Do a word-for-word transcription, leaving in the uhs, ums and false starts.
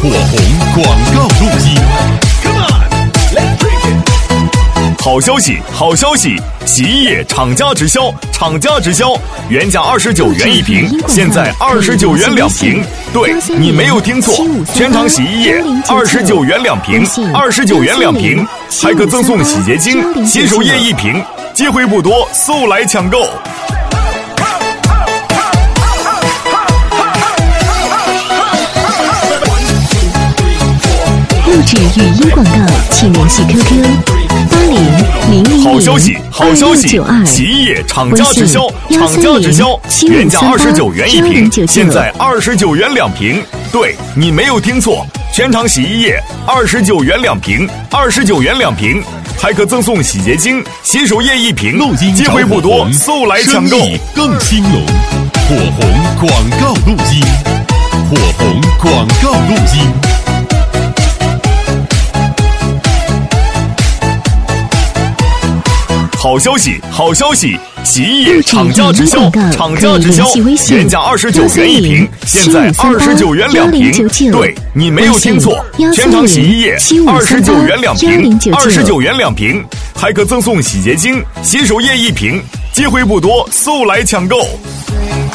火红广告录音。 好消息，好消息！洗衣液厂家直销，厂家直销，原价二十九元一瓶，现在二十九元两瓶。对，你没有听错，全场洗衣液二十九元两瓶，二十九元两瓶，还可赠送洗洁精、洗手液一瓶，机会不多，速来抢购！ 录制语音广告，请联系 Q Q 八零零零好消息，好消息！洗衣液厂家直销，厂家直销，原价二十九元一瓶，现在二十九元两瓶。对，你没有听错，全场洗衣液二十九元两瓶，二十九元两瓶，还可赠送洗洁精、洗手液一瓶。机会不多，速来抢购！ 更兴隆，火红广告录音，火红广告录音。 好消息，好消息！洗衣液厂家直销，厂家直销，原价二十九元一瓶，现在二十九元两瓶。对，你没有听错，全场洗衣液二十九元两瓶，二十九元两瓶，还可赠送洗洁精、洗手液一瓶。机会不多，速来抢购！